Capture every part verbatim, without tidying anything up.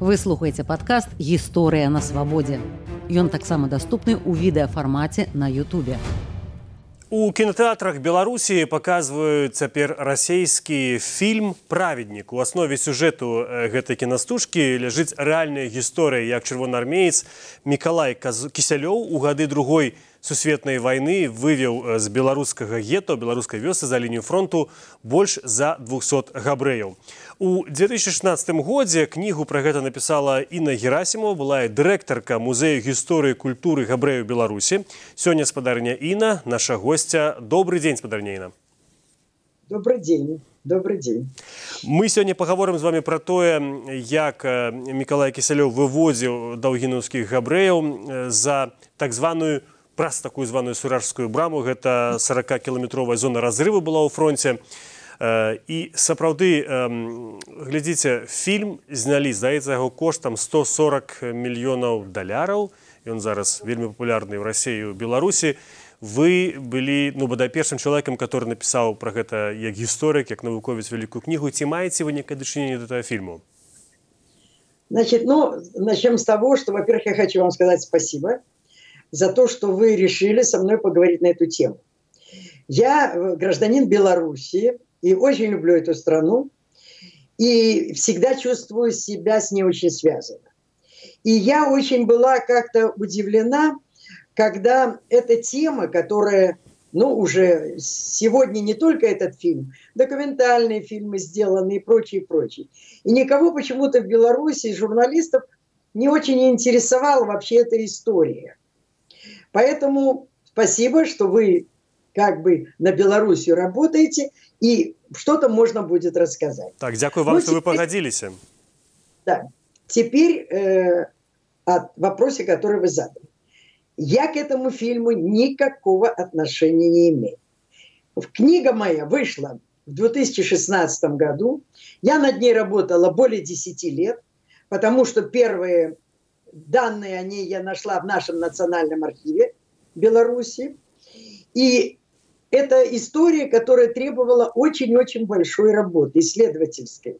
Вы слухаеце падкаст «Гісторыя на свабодзе». Ён таксама даступны ў відэафармаце на Ютубе. У кінотэатрах Беларусі паказваюць цяпер расейскі фільм «Праведнік». У аснове сюжэту гэтай кінастужкі ляжыць рэальная гісторыя, як чырвонаармеец Мікалай Кісялёў у гады другой сусветнай вайны вывеў з беларускага гета, беларускай вёсы за лінію фронту больш за двухсот габрэяў. У две тысячи шестнадцатым годзе кнігу пра гэта напісала Інна Герасімова, была дырэктарка музею гісторыі культуры габрэяў Беларусі. Сёння спадарня Інна, наша госця. Добрый дзень, спадарня Інна. Добрый дзень. Добрый дзень. Мы сёння пагаворым з вами пра тое, як Мікалай Кісялёў вывозіў даўгінаўскіх габрэяў за так званую праз такую званую Суражскую браму. Гэта сорокакіламетровая зона разрыву была ў фронце. І сапраўды, глядзіце, фільм знялі, здаецца, яго кошт там сто сорок мільёнаў даляраў. Ён зараз вельмі папулярны ў Расіі і ў Беларусі. Вы былі, ну, бадай першым чалавекам, который напісаў пра гэта як гісторык, як навуковец вялікую кнігу. Ці маеце вы некае дачыненне до этого фильму? Значит, ну, начнем с того, что, во-первых, я хочу вам сказать спасибо за то, что вы решили со мной поговорить на эту тему. Я гражданин Беларуси и очень люблю эту страну, и всегда чувствую себя с ней очень связанно. И я очень была как-то удивлена, когда эта тема, которая, ну, уже сегодня не только этот фильм, документальные фильмы сделаны и прочее, прочее. И никого почему-то в Беларуси, журналистов, не очень интересовала вообще эта история. Поэтому спасибо, что вы как бы на Белоруссию работаете, и что-то можно будет рассказать. Так, дякую вам, ну, что теперь, вы погодились. Да. Теперь э, о вопросе, который вы задали. Я к этому фильму никакого отношения не имею. Книга моя вышла в две тысячи шестнадцатом году. Я над ней работала более десяти лет, потому что первые данные о ней я нашла в нашем национальном архиве Беларуси. И это история, которая требовала очень-очень большой работы, исследовательской.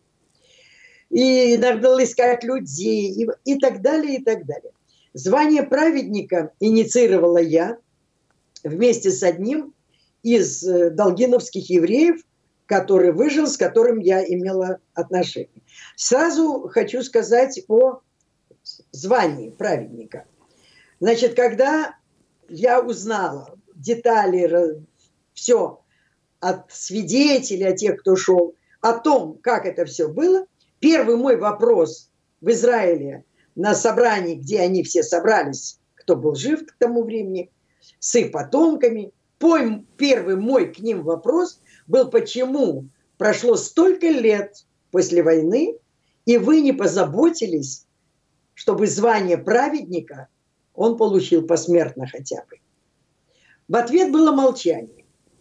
И надо было искать людей, и, и так далее, и так далее. Звание праведника инициировала я вместе с одним из долгиновских евреев, который выжил, с которым я имела отношение. Сразу хочу сказать о звании праведника. Значит, когда я узнала детали, все от свидетелей, от тех, кто шел, о том, как это все было, первый мой вопрос в Израиле на собрании, где они все собрались, кто был жив к тому времени, с их потомками, первый мой к ним вопрос был, почему прошло столько лет после войны, и вы не позаботились, чтобы звание праведника он получил посмертно хотя бы. В ответ было молчание.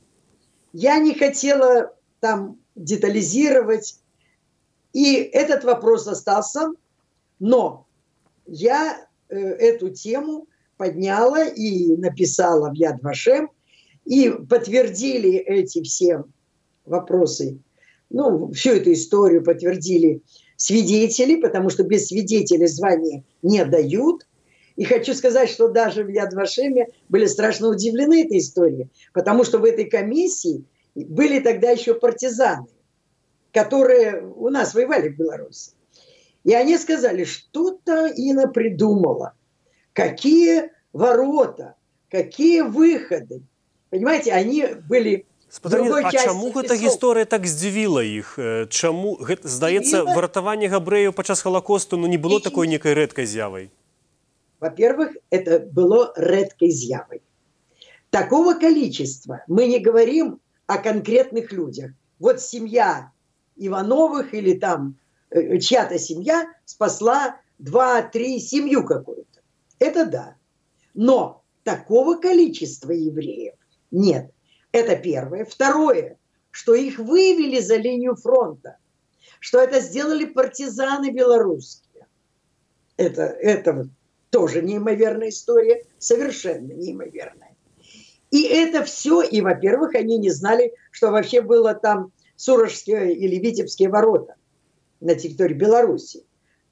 Я не хотела там детализировать, и этот вопрос остался, но я э, эту тему подняла и написала в Яд Вашем, и подтвердили эти все вопросы, ну, всю эту историю подтвердили свидетели, потому что без свидетелей звания не дают. И хочу сказать, что даже в Яд Вашеме были страшно удивлены этой историей, потому что в этой комиссии были тогда еще партизаны, которые у нас воевали в Беларуси. И они сказали, что-то Инна придумала. Какие ворота, какие выходы. Понимаете, они были... Спадарня, а чаму гэта гісторыя так здзівіла іх? Чаму, гэта, здаецца, выратаванне габрэяў падчас Халакосту, ну, не было такой некай рэдкай з'явай? Во-первых, это было редкой з'явой. Такого количества мы не говорим о конкретных людях. Вот семья Ивановых или там э, чья-то семья спасла два-три семью какую-то. Это да. Но такого количества евреев нет. Это первое. Второе, что их вывели за линию фронта. Что это сделали партизаны белорусские. Это, это тоже неимоверная история, совершенно неимоверная. И это все, и, во-первых, они не знали, что вообще было там Суражские или Витебские ворота на территории Беларуси,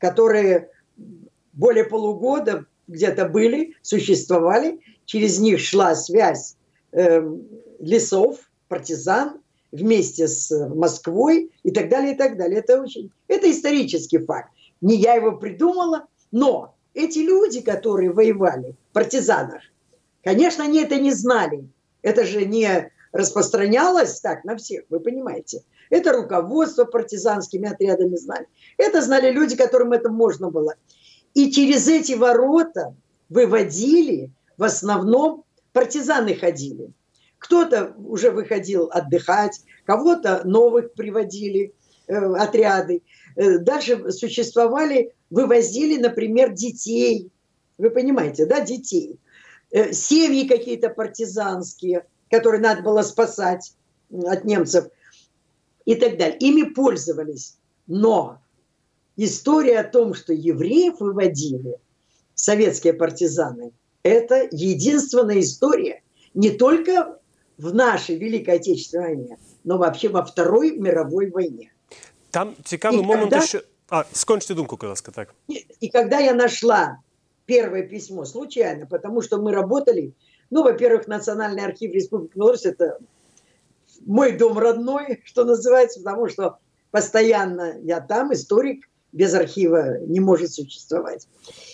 которые более полугода где-то были, существовали, через них шла связь э, лесов, партизан, вместе с Москвой и так далее, и так далее. Это очень, это исторический факт. Не я его придумала, но эти люди, которые воевали в партизанах, конечно, они это не знали. Это же не распространялось так на всех, вы понимаете. Это руководство партизанскими отрядами знали. Это знали люди, которым это можно было. И через эти ворота выводили, в основном партизаны ходили. Кто-то уже выходил отдыхать, кого-то новых приводили э, отряды. Э, дальше существовали, вывозили, например, детей. Вы понимаете, да, детей. Э, семьи какие-то партизанские, которые надо было спасать от немцев и так далее. Ими пользовались. Но история о том, что евреев выводили советские партизаны, это единственная история не только в нашей Великой Отечественной войне, но вообще во Второй мировой войне. Там цікавий и момент когда... еще... А, скончите думку, будь ласка, так. И когда я нашла первое письмо, случайно, потому что мы работали, ну, во-первых, Национальный архив Республики Беларусь, это мой дом родной, что называется, потому что постоянно я там, историк, без архива не может существовать.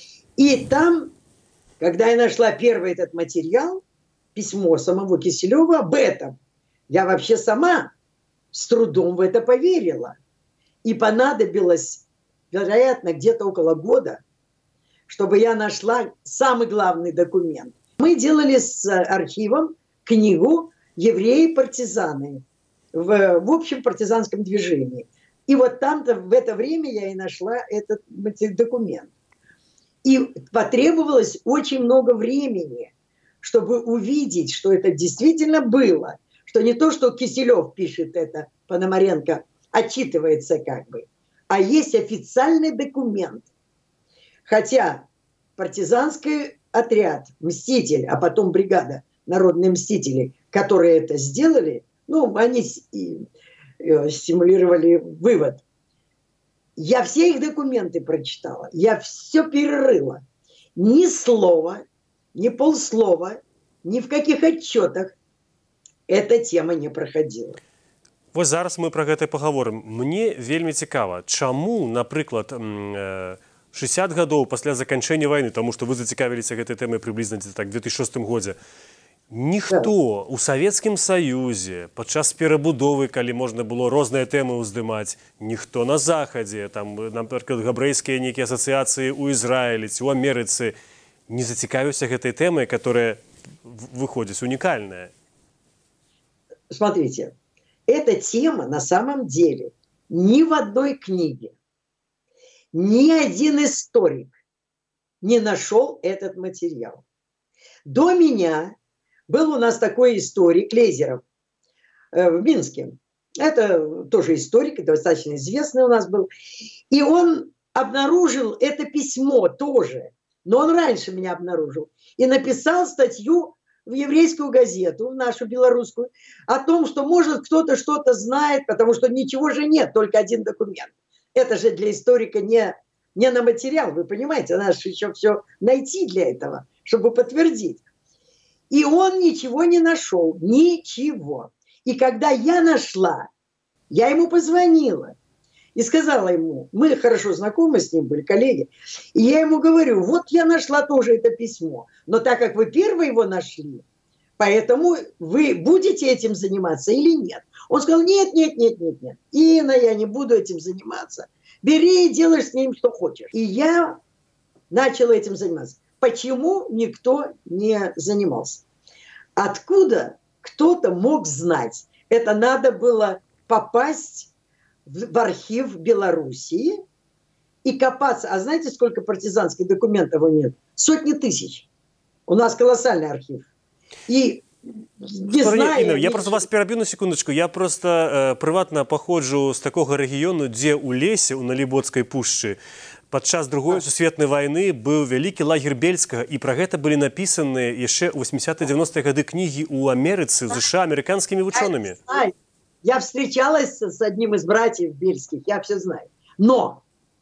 И там, когда я нашла первый этот материал, письмо самого Киселева об этом, я вообще сама с трудом в это поверила. И понадобилось, вероятно, где-то около года, чтобы я нашла самый главный документ. Мы делали с архивом книгу «Евреи-партизаны» в, в общем партизанском движении. И вот там-то в это время я и нашла этот документ. И потребовалось очень много времени, чтобы увидеть, что это действительно было. Что не то, что Киселев пишет это, Пономаренко отчитывается как бы, а есть официальный документ. Хотя партизанский отряд, Мститель, а потом бригада Народные Мстители, которые это сделали, ну, они стимулировали вывод. Я все их документы прочитала, я все перерыла. Ни слова, ни полслова, ни в каких отчетах эта тема не проходила. Вось зараз мы пра гэта пагаворым. Мне вельмі цікава, чаму, напрыклад, шэсцьдесят гадоў пасля заканчэння вайны, таму што вы зацікавіліся гэтай тэмай прыблізна так в две тысячи шостым годзе, ніхто у Савецкім Саюзе падчас перабудовы, калі можна было розныя тэмы ўздымаць, ніхто на Захадзе, там, напрыклад, габрэйскія нейкія асацыяцыі ў Ізраілі ці ў Амерыцы не зацікавіўся гэтай тэмай, которая выходзіць унікальная. Смотрите, эта тема на самом деле ни в одной книге, ни один историк не нашел этот материал. До меня был у нас такой историк Лейзеров э, в Минске. Это тоже историк, достаточно известный у нас был. И он обнаружил это письмо тоже, но он раньше меня обнаружил. И написал статью в еврейскую газету, в нашу белорусскую, о том, что, может, кто-то что-то знает, потому что ничего же нет, только один документ. Это же для историка не, не на материал, вы понимаете, надо же еще все найти для этого, чтобы подтвердить. И он ничего не нашел, ничего. И когда я нашла, я ему позвонила и сказала ему, мы хорошо знакомы с ним, были коллеги, и я ему говорю, вот я нашла тоже это письмо, но так как вы первые его нашли, поэтому вы будете этим заниматься или нет? Он сказал, нет, нет, нет, нет, нет, Инна, я не буду этим заниматься, бери и делай с ним что хочешь. И я начала этим заниматься. Почему никто не занимался? Откуда кто-то мог знать? Это надо было попасть в архив Белоруссии и копаться. А знаете, сколько партизанских документов нет? Сотни тысяч. У нас колоссальный архив. И не знаю... Інна, я просто вас пераб'ю на секундочку. Я просто э, прыватна паходжу з такога рэгіёну, дзе ў лесе, у Налібоцкай пушчы, падчас другой сусветнай вайны быў вялікі лагер Бельскага, і пра гэта былі напісаны яшчэ ў восьмидесятые-девяностые гады кнігі ў Амерыцы, в США, амерыканскімі вучонымі. Я встречалась с одним из братьев Бельских, я все знаю. Но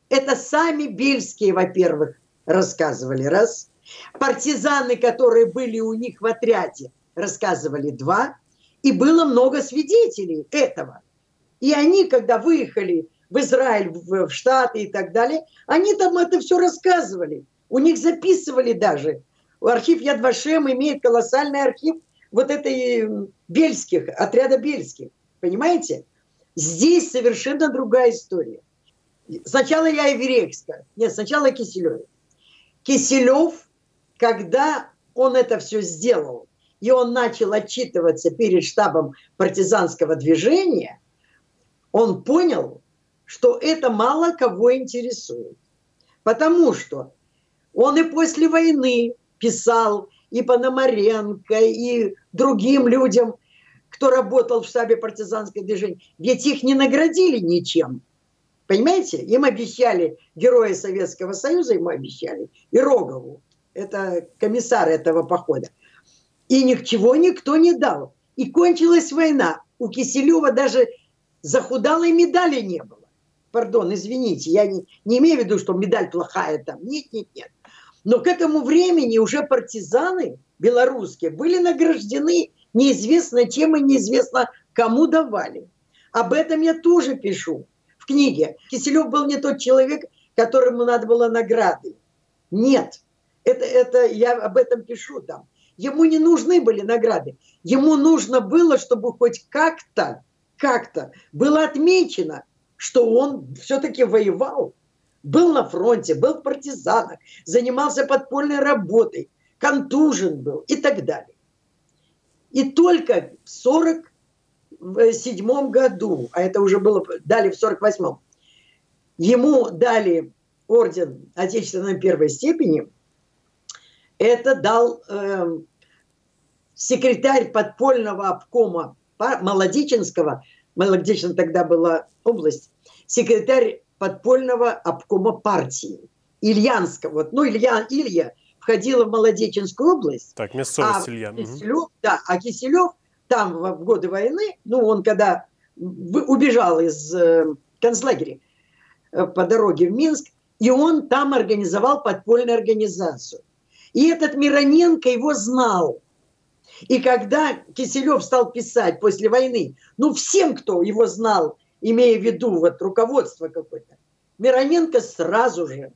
Это сами Бельские, во-первых, рассказывали, раз. Партизаны, которые были у них в отряде, рассказывали, два. И было много свидетелей этого. И они, когда выехали в Израиль, в Штаты и так далее, они там это все рассказывали. У них записывали даже. Архив Яд Вашем имеет колоссальный архив вот этой Бельских, отряда Бельских. Понимаете? Здесь совершенно другая история. Сначала я Еврейская. Нет, сначала Киселев. Киселев, когда он это все сделал, и он начал отчитываться перед штабом партизанского движения, он понял, что это мало кого интересует. Потому что он и после войны писал и Пономаренко, и другим людям, кто работал в штабе партизанского движения. Ведь их не наградили ничем. Понимаете? Им обещали Героя Советского Союза, ему обещали, и Рогову. Это комиссар этого похода. И ничего никто не дал. И кончилась война. У Киселева даже захудалой медали не было. Пардон, извините, я не, не имею в виду, что медаль плохая там. Нет, нет, нет. Но к этому времени уже партизаны белорусские были награждены неизвестно чем и неизвестно кому давали. Об этом я тоже пишу в книге. Киселев был не тот человек, которому надо было награды. Нет. Это, это, я об этом пишу там. Ему не нужны были награды. Ему нужно было, чтобы хоть как-то, как-то было отмечено, что он все-таки воевал. Был на фронте, был в партизанах, занимался подпольной работой, контужен был и так далее. И только в сорок седьмом году, а это уже было, дали в сорок восьмом, ему дали орден Отечественной первой степени. Это дал э, секретарь подпольного обкома Молодеченского, Молодечен тогда была область, секретарь подпольного обкома партии Ильянского. Вот, ну, Илья, Илья входила в Молодеченскую область. Так, местность а Илья. Киселев, да, а Киселев там в, в годы войны, ну, он когда убежал из э, концлагеря э, по дороге в Минск, и он там организовал подпольную организацию. И этот Мироненко его знал. И когда Киселев стал писать после войны, ну, всем, кто его знал, имея в виду вот руководство какое-то, Мироненко сразу же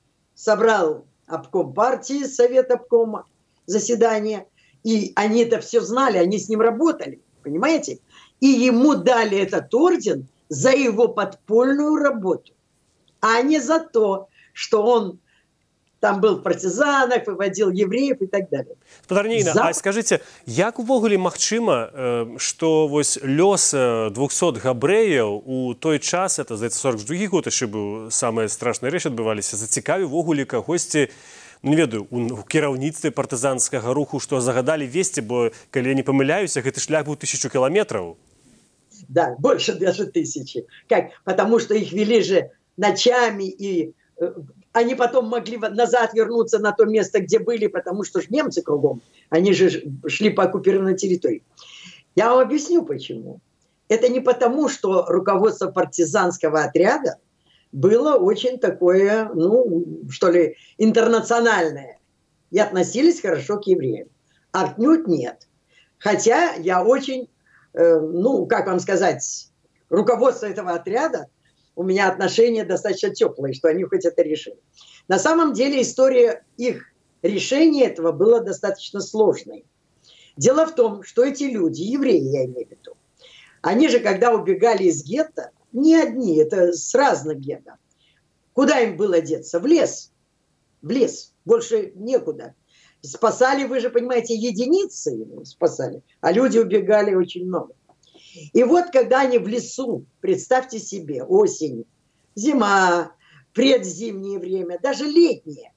собрал обком партии, совет обкома, заседание, и они это все знали, они с ним работали, понимаете? И ему дали этот орден за его подпольную работу, а не за то, что он там был в партизанах, выводил евреев и так далее. Спадарніна, За... а скажите, як увогуле магчыма, што вось лёс двухсот габрэяў у той час, это, здаецца, сорок другі год яшчэ быў, самыя страшныя рэчы адбываліся, зацікавіў увогуле кагосьці, ну, не ведаю, у кіраўніцтве партызанскага руху, што загадалі весці, бо, калі я не памыляюся, гэты шлях быў тысячу кіламетраў. Да, больше даже тысячи. Как? Потому что их вели же ночами, и они потом могли назад вернуться на то место, где были, потому что же немцы кругом. Они же шли по оккупированной территории. Я вам объясню, почему. Это не потому, что руководство партизанского отряда было очень такое, ну, что ли, интернациональное. И относились хорошо к евреям. Отнюдь нет. Хотя я очень, э, ну, как вам сказать, руководство этого отряда, у меня отношения достаточно теплые, что они хоть это решили. На самом деле история их решения этого была достаточно сложной. Дело в том, что эти люди, евреи я имею в виду, они же, когда убегали из гетто, не одни, это с разных гетто, куда им было деться? В лес. В лес. Больше некуда. Спасали, вы же понимаете, единицы спасали, а люди убегали очень много. И вот когда они в лесу, представьте себе, осень, зима, предзимнее время, даже летнее,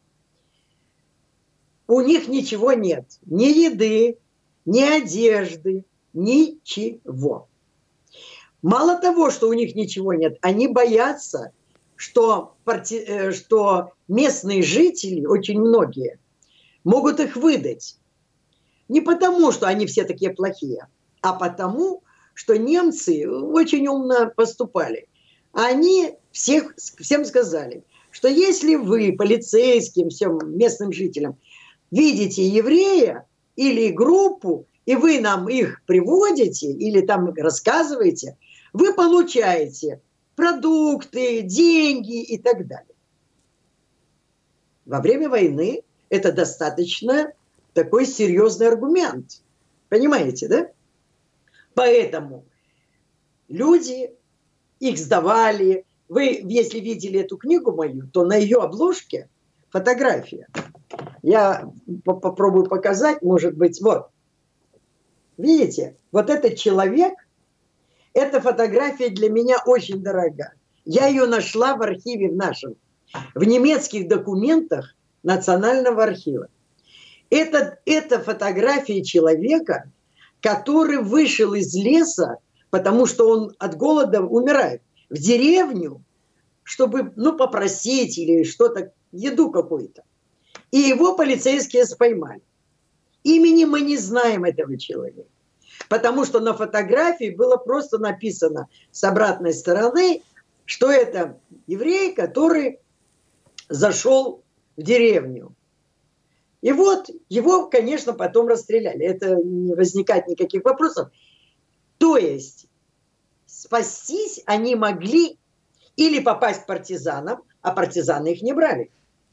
у них ничего нет. Ни еды, ни одежды, ничего. Мало того, что у них ничего нет, они боятся, что, парти... что местные жители, очень многие, могут их выдать. Не потому, что они все такие плохие, а потому, что немцы очень умно поступали. Они всех, всем сказали, что если вы, полицейским, всем местным жителям, видите еврея или группу, и вы нам их приводите или там рассказываете, вы получаете продукты, деньги и так далее. Во время войны это достаточно такой серьезный аргумент. Понимаете, да? Поэтому люди их сдавали. Вы, если видели эту книгу мою, то на ее обложке фотография. Я попробую показать, может быть, вот. Видите, вот этот человек, эта фотография для меня очень дорога. Я ее нашла в архиве в нашем, в немецких документах Национального архива. Это, это фотография человека, который вышел из леса, потому что он от голода умирает, в деревню, чтобы, ну, попросить или что-то, еду какую-то. И его полицейские споймали. Имени мы не знаем этого человека, потому что на фотографии было просто написано с обратной стороны, что это еврей, который зашел в деревню. И вот его, конечно, потом расстреляли. Это не возникает никаких вопросов. То есть спастись они могли или попасть к партизанам, а партизаны их не брали.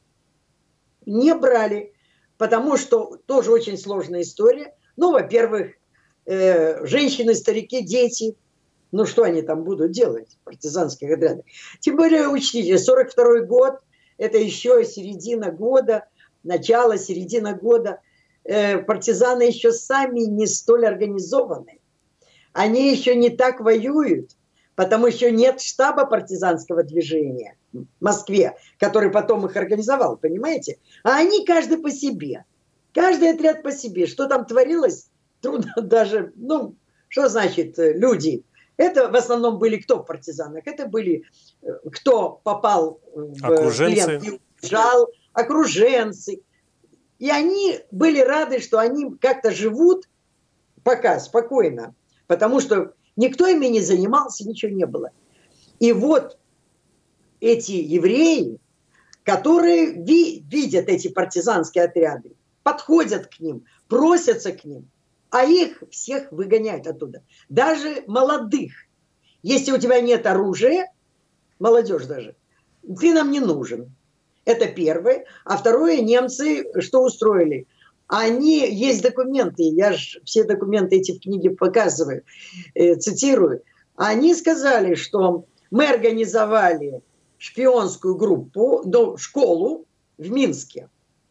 Не брали, потому что тоже очень сложная история. Ну, во-первых, э, женщины, старики, дети, ну что они там будут делать в партизанских отрядах? Тем более, учтите, сорок второй год, это еще середина года, начало, середина года. Э, партизаны еще сами не столь организованы. Они еще не так воюют, потому что нет штаба партизанского движения в Москве, который потом их организовал, понимаете? А они каждый по себе. Каждый отряд по себе. Что там творилось, трудно даже, ну, что значит люди? Это в основном были кто в партизанах? Это были кто попал в окруженцы. плен и уезжал, окруженцы. И они были рады, что они как-то живут пока спокойно, потому что никто ими не занимался, ничего не было. И вот эти евреи, которые ви- видят эти партизанские отряды, подходят к ним, просятся к ним, а их всех выгоняют оттуда. Даже молодых. Если у тебя нет оружия, молодежь даже, ты нам не нужен. Это первое. А второе, немцы что устроили? Они, есть документы, я же все документы эти в книге показываю, э, цитирую. Они сказали, что мы организовали шпионскую группу, ну, школу в Минске.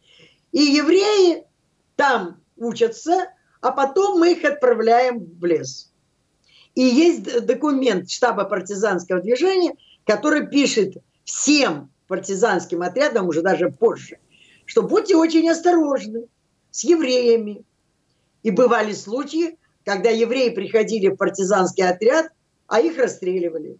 И евреи там учатся, а потом мы их отправляем в лес. И есть документ штаба партизанского движения, который пишет всем партизанским отрядам, уже даже позже, что будьте очень осторожны с евреями. И бывали случаи, когда евреи приходили в партизанский отряд, а их расстреливали.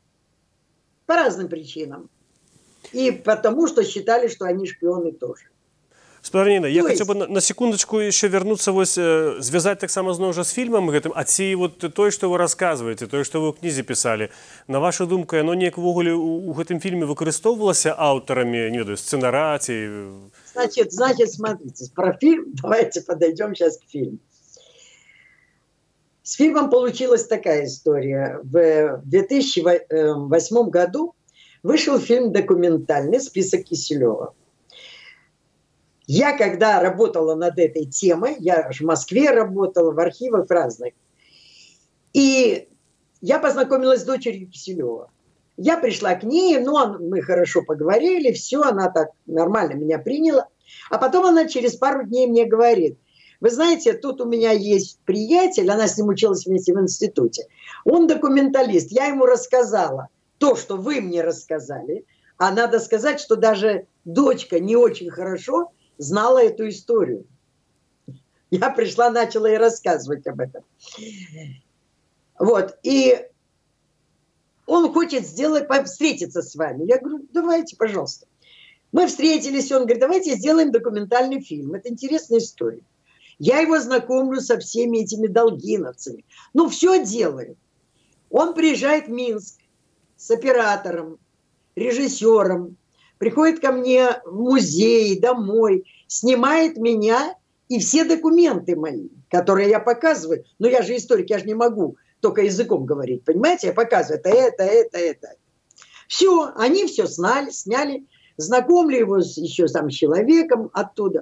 По разным причинам. И потому, что считали, что они шпионы тоже. Спадарня Ніна, я То хотів есть- би на, на секундочку еще вернуться, вось, э, звязать так само зноў жа з фільмам гэтым, а ці вот тое, што вы расказваеце, тое, што вы ў кнізе пісалі, на вашу думку, яно неяк увогуле у, у гэтым фільме выкарыстоўвалася аўтарамі, не ведаю, сцэнара ці... Значит, значит, смотрите, про фильм, давайте подойдем сейчас к фильму. С фильмом получилась такая история. В две тысячи восьмом году вышел фильм документальный «Список Киселева». Я, когда работала над этой темой, я же в Москве работала, в архивах разных, и я познакомилась с дочерью Киселева. Я пришла к ней, ну, он- мы хорошо поговорили, все, она так нормально меня приняла. А потом она через пару дней мне говорит: вы знаете, тут у меня есть приятель, она с ним училась вместе в институте. Он документалист, я ему рассказала то, что вы мне рассказали, а надо сказать, что даже дочка не очень хорошо знала эту историю. Я пришла, начала ей рассказывать об этом. Вот, и он хочет сделать, по- встретиться с вами. Я говорю, давайте, пожалуйста. Мы встретились, он говорит, давайте сделаем документальный фильм. Это интересная история. Я его знакомлю со всеми этими долгиновцами. Ну, все делаю. Он приезжает в Минск с оператором. режиссером, приходит ко мне в музей, домой, снимает меня и все документы мои, которые я показываю. Но я же историк, я же не могу только языком говорить, понимаете? Я показываю это, это, это, это. Все, они все сняли, сняли, знакомили его с, еще там с человеком оттуда.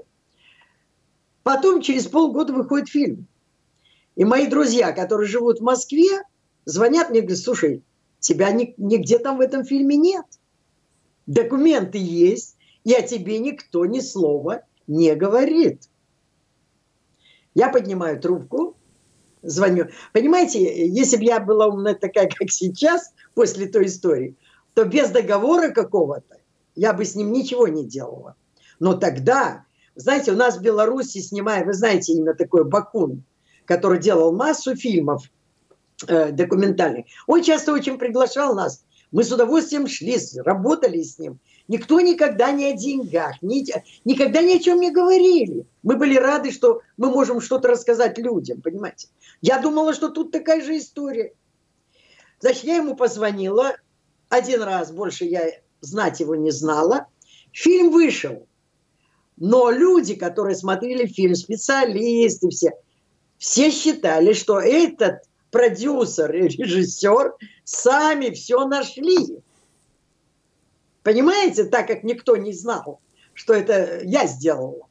Потом через полгода выходит фильм. И мои друзья, которые живут в Москве, звонят мне и говорят: слушай, тебя ни, нигде там в этом фильме нет. Документы есть, и о тебе никто ни слова не говорит. Я поднимаю трубку, звоню. Понимаете, если бы я была умная такая, как сейчас, после той истории, то без договора какого-то я бы с ним ничего не делала. Но тогда, знаете, у нас в Беларуси снимают, вы знаете имя такое, Бакун, который делал массу фильмов э, документальных. Он часто очень приглашал нас. Мы с удовольствием шли, работали с ним. Никто никогда не о деньгах, ни, никогда ни о чем не говорили. Мы были рады, что мы можем что-то рассказать людям, понимаете. Я думала, что тут такая же история. Значит, я ему позвонила. Один раз, больше я знать его не знала. Фильм вышел. Но люди, которые смотрели фильм, специалисты, все, все считали, что этот продюсер и режиссер сами все нашли. Понимаете, так как никто не знал, что это я сделала.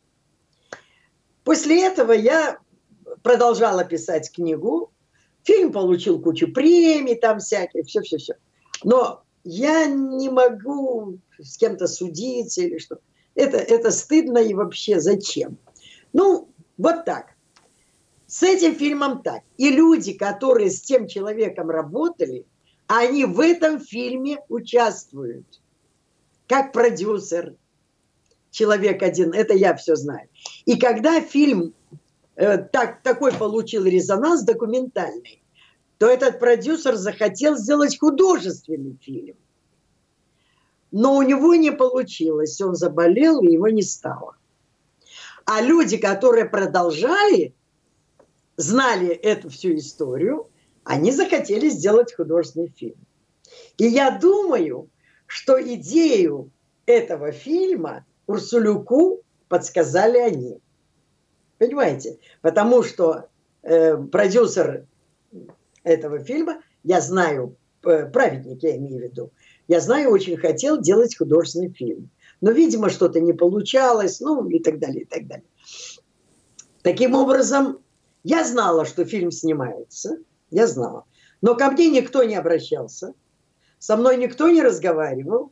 После этого я продолжала писать книгу. Фильм получил кучу премий, там всяких, все-все-все. Но я не могу с кем-то судиться или что. Это, это стыдно и вообще зачем? Ну, вот так. С этим фильмом так. И люди, которые с тем человеком работали, они в этом фильме участвуют. Как продюсер. Человек один. Это я все знаю. И когда фильм э, так, такой получил резонанс документальный, то этот продюсер захотел сделать художественный фильм. Но у него не получилось. Он заболел, и его не стало. А люди, которые продолжали, знали эту всю историю, они захотели сделать художественный фильм. И я думаю, что идею этого фильма Урсулюку подсказали они. Понимаете? Потому что э, продюсер этого фильма, я знаю, э, праведник я имею в виду, я знаю, очень хотел делать художественный фильм. Но, видимо, что-то не получалось, ну и так далее, и так далее. Таким образом, я знала, что фильм снимается, я знала. Но ко мне никто не обращался, со мной никто не разговаривал,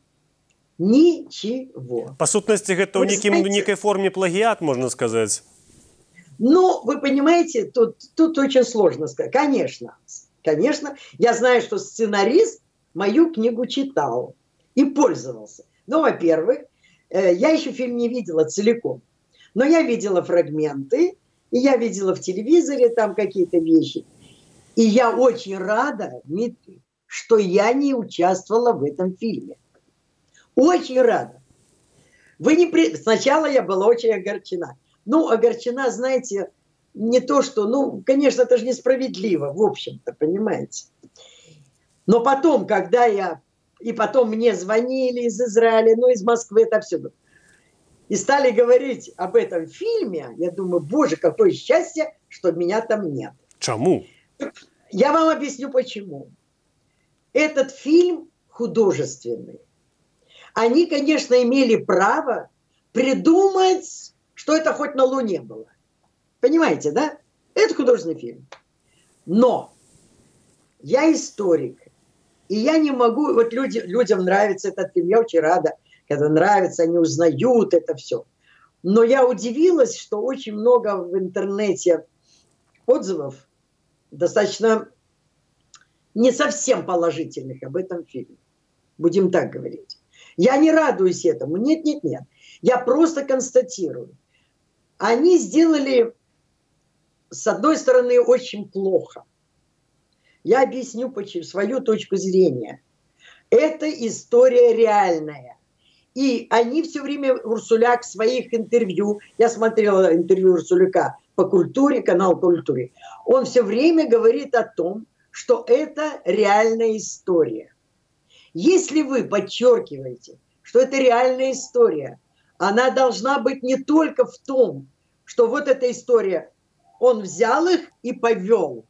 ничего. По сутности, это в некой форме плагиат, можно сказать. Ну, вы понимаете, тут, тут очень сложно сказать. Конечно, конечно, я знаю, что сценарист мою книгу читал и пользовался. Ну, во-первых, я еще фильм не видела целиком, но я видела фрагменты, и я видела в телевизоре там какие-то вещи. И я очень рада, Дмитрий, что я не участвовала в этом фильме. Очень рада. Вы не при... Сначала я была очень огорчена. Ну, огорчена, знаете, не то, что... Ну, конечно, это же несправедливо, в общем-то, понимаете. Но потом, когда я... И потом мне звонили из Израиля, ну, из Москвы, это все. И стали говорить об этом фильме. Я думаю, боже, какое счастье, что меня там нет. Чему? Я вам объясню, почему. Этот фильм художественный. Они, конечно, имели право придумать, что это хоть на Луне было. Понимаете, да? Это художественный фильм. Но я историк. И я не могу... Вот люди, людям нравится этот фильм. Я очень рада, когда нравится, они узнают это все. Но я удивилась, что очень много в интернете отзывов, достаточно не совсем положительных об этом фильме. Будем так говорить. Я не радуюсь этому. Нет, нет, нет. Я просто констатирую. Они сделали, с одной стороны, очень плохо. Я объясню почему, свою точку зрения. Это история реальная. И они все время, Урсуляк, в своих интервью, я смотрела интервью Урсуляка по культуре, канал «Культуре», он все время говорит о том, что это реальная история. Если вы подчеркиваете, что это реальная история, она должна быть не только в том, что вот эта история, он взял их и повел.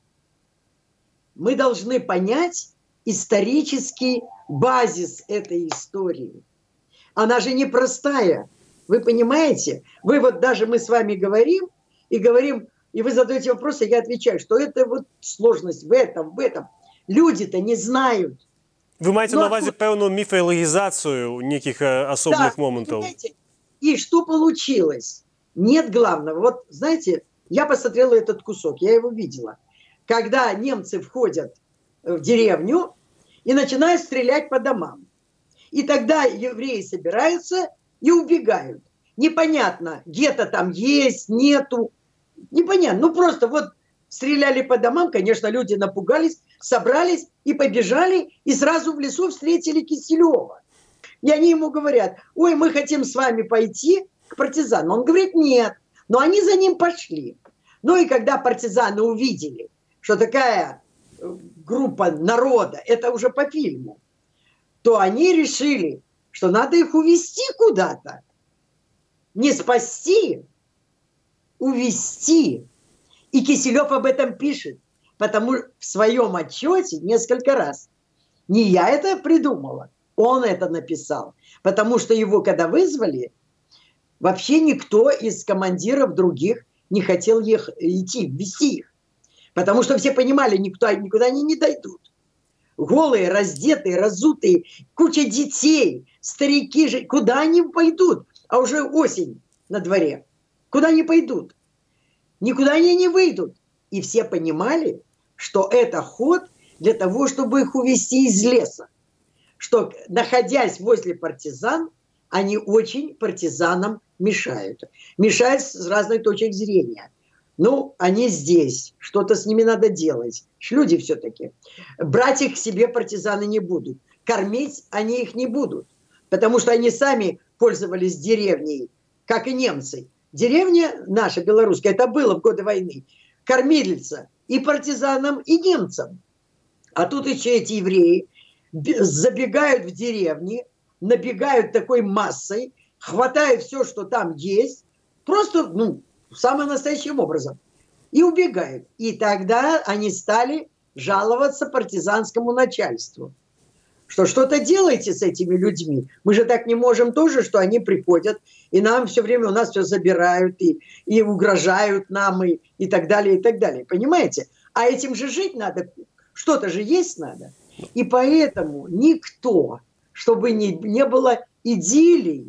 Мы должны понять исторический базис этой истории. Она же непростая. Вы понимаете? Вы вот даже мы с вами говорим, и говорим, и вы задаете вопросы, я отвечаю, что это вот сложность в этом, в этом. Люди-то не знают. Вы маете ну, на увазі певну міфологізацію неких особых да, моментов? Понимаете? И что получилось? Нет главного. Вот, знаете, я посмотрела этот кусок, я его видела. Когда немцы входят в деревню и начинают стрелять по домам. И тогда евреи собираются и убегают. Непонятно, где-то там есть, нету. Непонятно. Ну, просто вот стреляли по домам, конечно, люди напугались, собрались и побежали, и сразу в лесу встретили Киселева. И они ему говорят, ой, мы хотим с вами пойти к партизанам. Он говорит, нет. Но они за ним пошли. Ну и когда партизаны увидели, что такая группа народа, это уже по фильму, то они решили, что надо их увезти куда-то. Не спасти, увезти. И Киселев об этом пишет, потому в своем отчете несколько раз. Не я это придумала, он это написал. Потому что его, когда вызвали, вообще никто из командиров других не хотел их идти, вести их. Потому что все понимали, никто, никуда они не дойдут. Голые, раздетые, разутые, куча детей, старики же, куда они пойдут? А уже осень на дворе. Куда они пойдут? Никуда они не выйдут. И все понимали, что это ход для того, чтобы их увести из леса. Что, находясь возле партизан, они очень партизанам мешают. Мешают с разных точек зрения. Ну, они здесь, что-то с ними надо делать. Люди все-таки. Брать их к себе партизаны не будут. Кормить они их не будут. Потому что они сами пользовались деревней, как и немцы. Деревня наша, белорусская, это было в годы войны. Кормильница и партизанам, и немцам. А тут еще эти евреи забегают в деревни, набегают такой массой, хватают все, что там есть, просто, ну, самым настоящим образом, и убегают. И тогда они стали жаловаться партизанскому начальству, что что-то делайте с этими людьми. Мы же так не можем тоже, что они приходят, и нам все время, у нас все забирают, и, и угрожают нам, и, и так далее, и так далее. Понимаете? А этим же жить надо, что-то же есть надо. И поэтому никто, чтобы не, не было идиллий,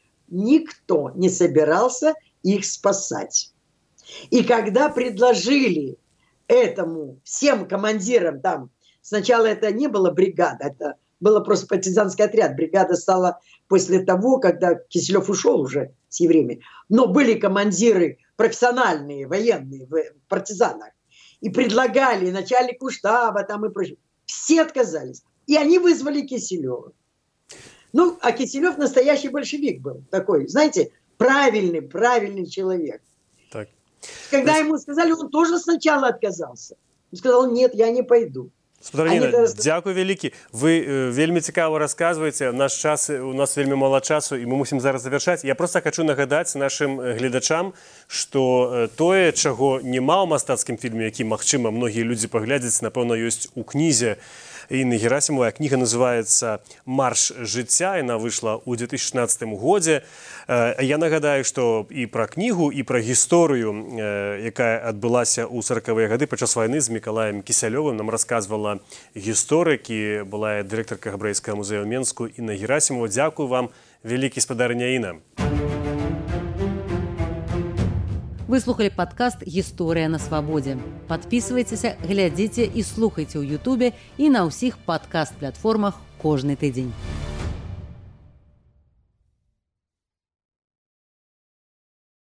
никто не собирался их спасать. И когда предложили этому всем командирам, там сначала это не было бригада, это было просто партизанский отряд. Бригада стала после того, когда Киселев ушел уже с евреями. Но были командиры профессиональные, военные в партизанах. И предлагали начальнику штаба там и прочее. Все отказались. И они вызвали Киселева. Ну, а Киселев настоящий большевик был. Такой, знаете, правильный, правильный человек. Так. Когда ему сказали, он тоже сначала отказался. Он сказал, нет, я не пойду. Спадарніна, зараз... дякую вялікі. Ви э, вельмі цікаво расказваеце. Наш час, у нас вельмі мало часу, і мы мусім зараз завяршаць. Я просто хочу нагадаць нашим гледачам, што э, тое, чаго няма ў мастацкім фільме, які, магчыма, многія людзі паглядзяць, напэўна, ёсць у кнізе Інны Герасімовай. Кніга называецца «Марш жыцця». Яна выйшла ў две тысячи шестнадцатым годзе. Я нагадаю, што і пра кнігу, і пра гісторыю, якая адбылася ў сорокавыя гады падчас вайны з Мікалаем Кісялёвым, нам расказвала гісторык і была дырэктарка габрэйскага музея ў Менску Інна Герасімова. Дзякую вам, вялікі спадарыня Інна. Вы слухали подкаст «Гісторыя на свабодзе». Подписывайтеся, глядзіце і слухайце ў Ютубе і на ўсіх падкаст-платформах кожны тыдзень.